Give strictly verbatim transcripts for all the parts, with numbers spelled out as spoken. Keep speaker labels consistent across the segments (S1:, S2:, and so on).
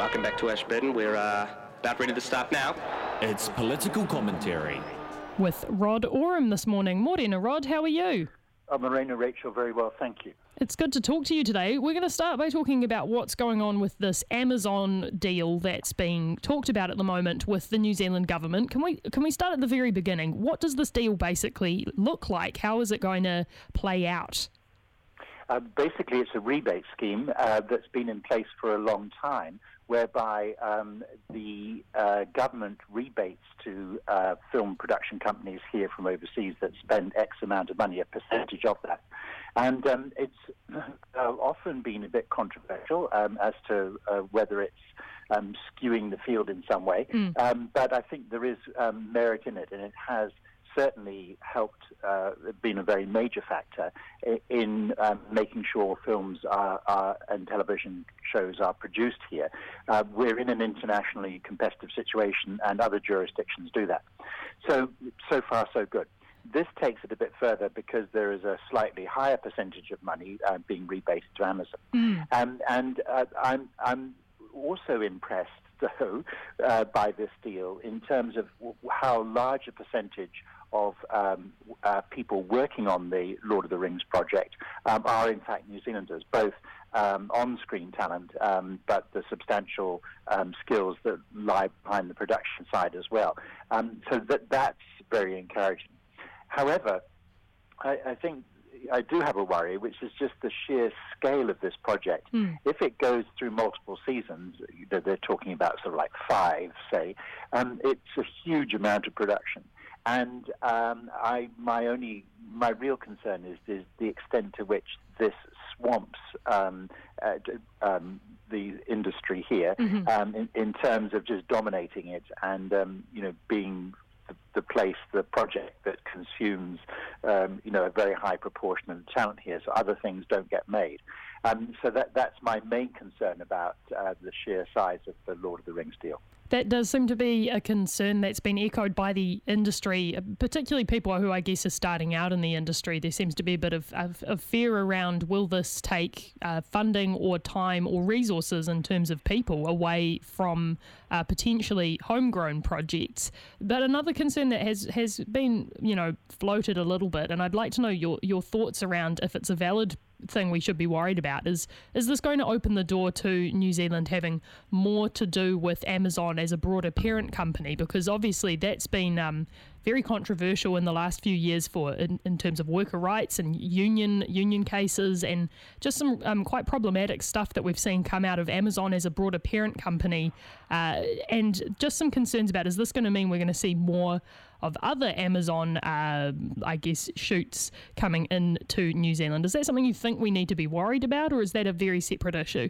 S1: Welcome back to Ashburton. We're uh, about ready to start now.
S2: It's political commentary
S3: with Rod Oram this morning. Morena, Rod, how are you?
S4: Oh, Morena, Rachel, very well, thank you.
S3: It's good to talk to you today. We're going to start by talking about what's going on with this Amazon deal that's being talked about at the moment with the New Zealand government. Can we can we start at the very beginning? What does this deal basically look like? How is it going to play out?
S4: Uh, basically, it's a rebate scheme uh, that's been in place for a long time, whereby um, the uh, government rebates to uh, film production companies here from overseas that spend X amount of money, a percentage of that. And um, it's uh, often been a bit controversial um, as to uh, whether it's um, skewing the field in some way. Mm. Um, but I think there is um, merit in it, and it has certainly helped, uh, been a very major factor in um, making sure films are, are and television shows are produced here. Uh, we're in an internationally competitive situation, and other jurisdictions do that. So, so far, so good. This takes it a bit further because there is a slightly higher percentage of money uh, being rebated to Amazon. Mm. Um, and uh, I'm, I'm also impressed, though, uh, by this deal in terms of w- how large a percentage of um, uh, people working on the Lord of the Rings project um, are in fact New Zealanders, both um, on-screen talent, um, but the substantial um, skills that lie behind the production side as well. Um, so that that's very encouraging. However, I, I think I do have a worry, which is just the sheer scale of this project. Mm. If it goes through multiple seasons, they're talking about sort of like five, say, um, it's a huge amount of production. And um, I, my only, my real concern is, is the extent to which this swamps um, uh, um, the industry here mm-hmm. um, in, in terms of just dominating it and um, you know being the, the place, the project that consumes um, you know a very high proportion of the talent here, so other things don't get made. Um, so that that's my main concern about uh, the sheer size of the Lord of the Rings deal.
S3: That does seem to be a concern that's been echoed by the industry, particularly people who I guess are starting out in the industry. There seems to be a bit of, of, of fear around, will this take uh, funding or time or resources in terms of people away from uh, potentially homegrown projects. But another concern that has, has been, you know, floated a little bit, and I'd like to know your, your thoughts around if it's a valid thing we should be worried about, is is this going to open the door to New Zealand having more to do with Amazon as a broader parent company? Because obviously that's been um, very controversial in the last few years for in, in terms of worker rights and union union cases, and just some um, quite problematic stuff that we've seen come out of Amazon as a broader parent company, uh, and just some concerns about, is this going to mean we're going to see more of other Amazon, uh, I guess, shoots coming into New Zealand? Is that something you think we need to be worried about, or is that a very separate issue?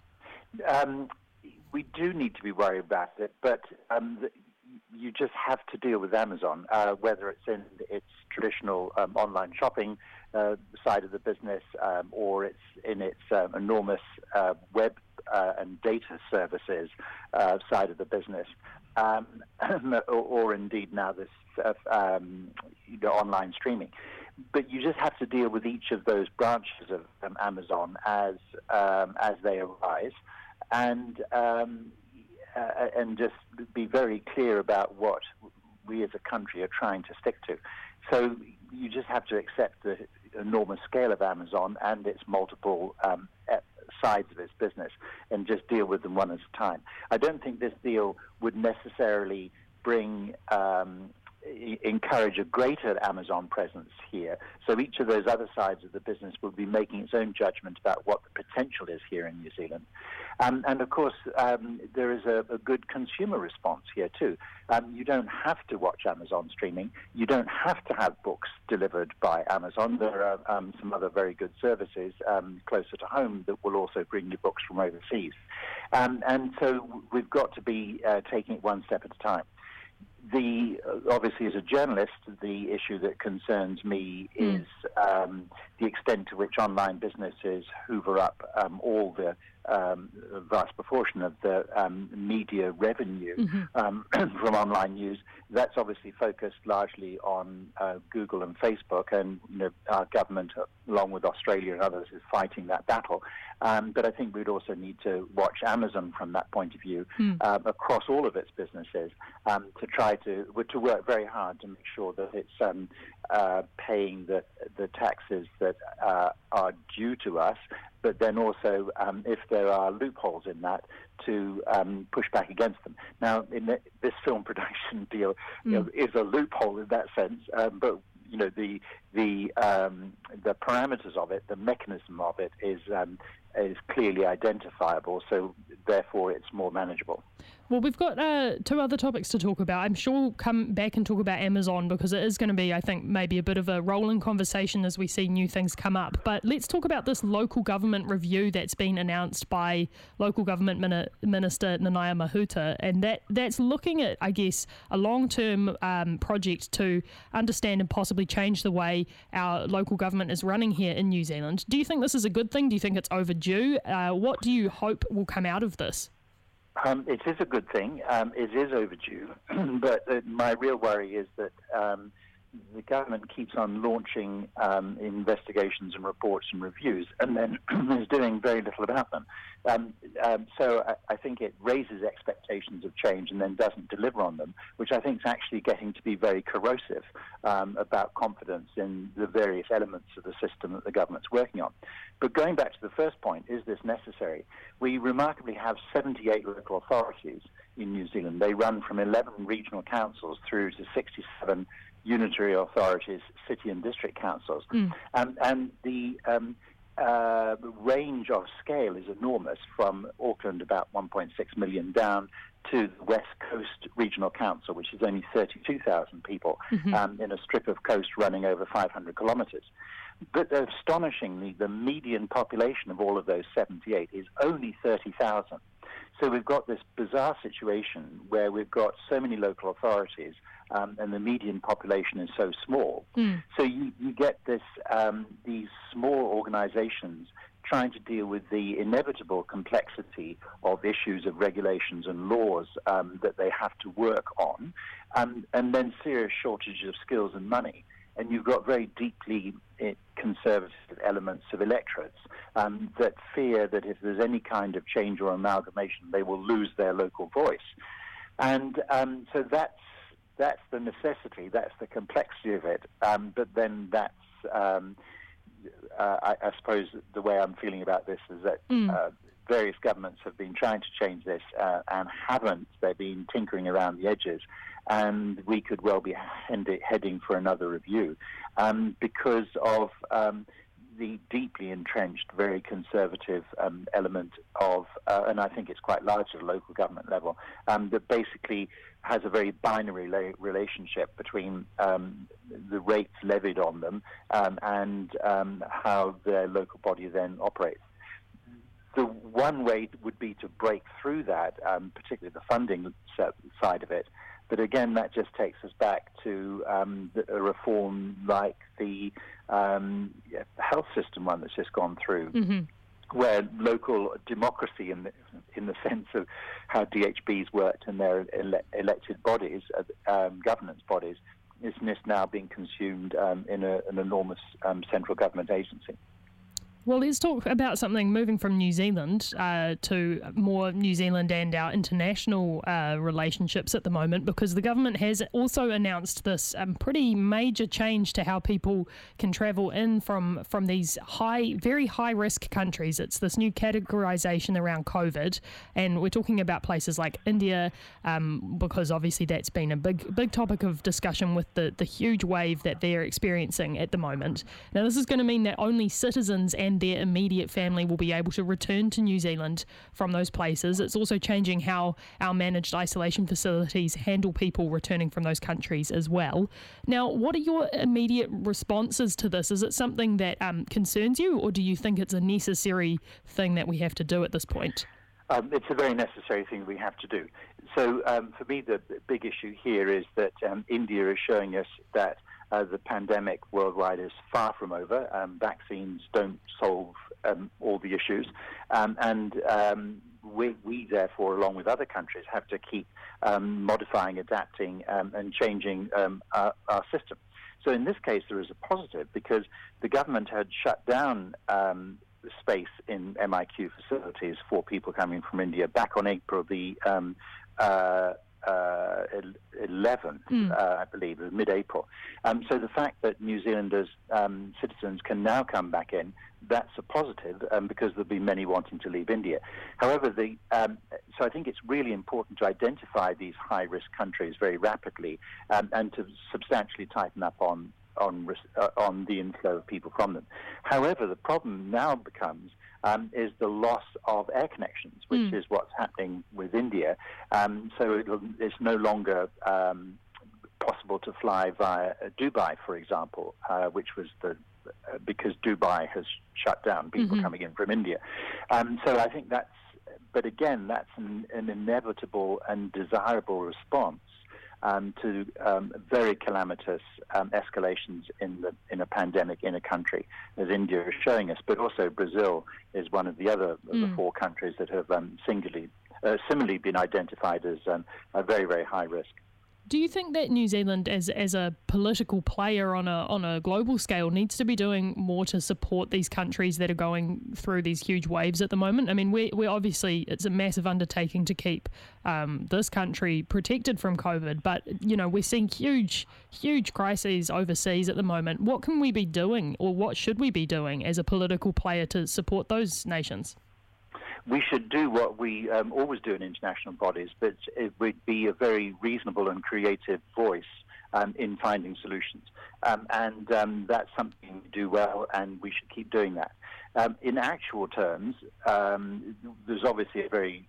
S4: Um, we do need to be worried about it, but um, the, you just have to deal with Amazon, uh, whether it's in its traditional um, online shopping uh, side of the business um, or it's in its um, enormous uh, web uh, and data services uh, side of the business. Um, or, or indeed now this uh, um, you know, online streaming. But you just have to deal with each of those branches of um, Amazon as um, as they arise, and um, uh, and just be very clear about what we as a country are trying to stick to. So you just have to accept the enormous scale of Amazon and its multiple um, sides of its business and just deal with them one at a time. I don't think this deal would necessarily bring um, encourage a greater Amazon presence here. So each of those other sides of the business will be making its own judgment about what the potential is here in New Zealand. Um, and of course, um, there is a, a good consumer response here too. Um, you don't have to watch Amazon streaming. You don't have to have books delivered by Amazon. There are um, some other very good services um, closer to home that will also bring you books from overseas. Um, and so we've got to be uh, taking it one step at a time. The obviously, as a journalist, the issue that concerns me mm. is um, the extent to which online businesses hoover up um, all the um, a vast proportion of the um, media revenue
S3: mm-hmm.
S4: um, from online news. That's obviously focused largely on uh, Google and Facebook, and you know, our government, along with Australia and others, is fighting that battle. Um, but I think we'd also need to watch Amazon from that point of view
S3: mm.
S4: uh, across all of its businesses um, to try to to work very hard to make sure that it's um, uh, paying the the taxes that uh, are due to us. But then also, um, if there are loopholes in that, to um, push back against them. Now, in the, this film production deal mm. you know, is a loophole in that sense, um, but you know the the um, the parameters of it, the mechanism of it is um, is clearly identifiable. So therefore, it's more manageable.
S3: Well, we've got uh, two other topics to talk about. I'm sure we'll come back and talk about Amazon because it is going to be, I think, maybe a bit of a rolling conversation as we see new things come up. But let's talk about this local government review that's been announced by Local Government Min- Minister Nanaia Mahuta. And that, that's looking at, I guess, a long-term um, project to understand and possibly change the way our local government is running here in New Zealand. Do you think this is a good thing? Do you think it's overdue? Uh, what do you hope will come out of this?
S4: Um, it is a good thing. Um, it is overdue, but uh, my real worry is that um, the government keeps on launching um, investigations and reports and reviews, and then is doing very little about them. Um, um, so I, I think it raises expectations of change and then doesn't deliver on them, which I think is actually getting to be very corrosive um, about confidence in the various elements of the system that the government's working on. But going back to the first point, is this necessary? We remarkably have seventy-eight local authorities in New Zealand. They run from eleven regional councils through to sixty-seven unitary authorities, city and district councils. Mm. Um, and the um, uh, range of scale is enormous, from Auckland, about one point six million, down to the West Coast Regional Council, which is only thirty-two thousand people mm-hmm. um, in a strip of coast running over five hundred kilometres. But astonishingly, the median population of all of those seventy-eight is only thirty thousand. So we've got this bizarre situation where we've got so many local authorities um, and the median population is so small. Mm. So you, you get this um, these small organizations trying to deal with the inevitable complexity of issues of regulations and laws um, that they have to work on, um, and then serious shortages of skills and money. And you've got very deeply conservative elements of electorates um, that fear that if there's any kind of change or amalgamation, they will lose their local voice. And um, so that's that's the necessity, that's the complexity of it. Um, but then that's, um, uh, I, I suppose the way I'm feeling about this is that mm. uh, various governments have been trying to change this uh, and haven't. They've been tinkering around the edges. And we could well be heading for another review um, because of um, the deeply entrenched, very conservative um, element of, uh, and I think it's quite large at the local government level, um, that basically has a very binary la- relationship between um, the rates levied on them um, and um, how their local body then operates. The one way would be to break through that, um, particularly the funding side of it. But again, that just takes us back to um, a reform like the um, health system one that's just gone through, mm-hmm. where local democracy, in the, in the sense of how D H Bs worked and their ele- elected bodies, uh, um, governance bodies, is just now being consumed um, in a, an enormous um, central government agency.
S3: Well, let's talk about something moving from New Zealand uh, to more New Zealand and our international uh, relationships at the moment, because the government has also announced this um, pretty major change to how people can travel in from, from these high, very high-risk countries. It's this new categorisation around COVID, and we're talking about places like India, um, because obviously that's been a big, big topic of discussion with the, the huge wave that they're experiencing at the moment. Now, this is going to mean that only citizens and their immediate family will be able to return to New Zealand from those places. It's also changing how our managed isolation facilities handle people returning from those countries as well. Now, what are your immediate responses to this? Is it something that um, concerns you, or do you think it's a necessary thing that we have to do at this point?
S4: Um, it's a very necessary thing we have to do. So um, for me, the big issue here is that um, India is showing us that uh, the pandemic worldwide is far from over. Um, vaccines don't solve um, all the issues, um, and um, we, we, therefore, along with other countries, have to keep um, modifying, adapting, um, and changing um, our, our system. So in this case, there is a positive because the government had shut down um, space in M I Q facilities for people coming from India back on April the um, uh, uh, eleventh, mm. uh, I believe, it was mid-April. Um, so the fact that New Zealanders, um, citizens, can now come back in, that's a positive um, because there'll be many wanting to leave India. However, the um, so I think it's really important to identify these high-risk countries very rapidly um, and to substantially tighten up on on uh, on the inflow of people from them. However, the problem now becomes um, is the loss of air connections, which mm. is what's happening with India. Um, so it'll, it's no longer um, possible to fly via Dubai, for example, uh, which was the uh, because Dubai has shut down people mm-hmm. coming in from India. Um, so I think that's, but again, that's an, an inevitable and desirable response Um, to um, very calamitous um, escalations in the in a pandemic in a country, as India is showing us. But also Brazil is one of the other mm. of the four countries that have um, singularly, uh, similarly been identified as um, a very, very high risk.
S3: Do you think that New Zealand, as as a political player on a on a global scale, needs to be doing more to support these countries that are going through these huge waves at the moment? I mean, we we obviously, it's a massive undertaking to keep um, this country protected from COVID, but you know we're seeing huge huge crises overseas at the moment. What can we be doing, or what should we be doing as a political player to support those nations?
S4: We should do what we um, always do in international bodies, but it would be a very reasonable and creative voice um, in finding solutions. Um, and um, that's something we do well, and we should keep doing that. Um, in actual terms, um, there's obviously a very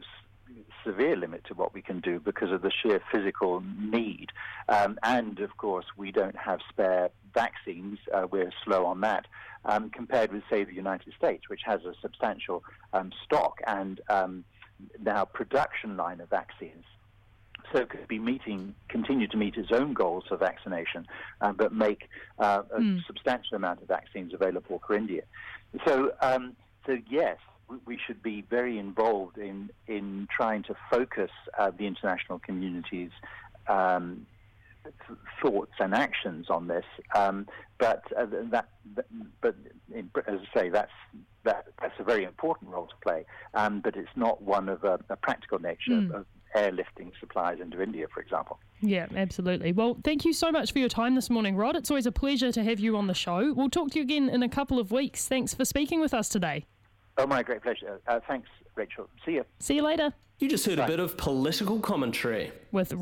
S4: severe limit to what we can do because of the sheer physical need. Um, and, of course, we don't have spare vaccines. Uh, we're slow on that. Um, compared with, say, the United States, which has a substantial um, stock and um, now production line of vaccines. So it could be meeting, continue to meet its own goals for vaccination, uh, but make uh, a mm. substantial amount of vaccines available for India. So, um, so yes, we, we should be very involved in, in trying to focus uh, the international community's um, thoughts and actions on this, um, but uh, that, but in, as I say, that's that, that's a very important role to play. Um, but it's not one of a, a practical nature mm. of airlifting supplies into India, for example.
S3: Yeah, absolutely. Well, thank you so much for your time this morning, Rod. It's always a pleasure to have you on the show. We'll talk to you again in a couple of weeks. Thanks for speaking with us today.
S4: Oh, my great pleasure. Uh, thanks, Rachel. See you.
S3: See you later.
S2: You just heard
S4: Bye.
S2: a bit of political commentary
S3: with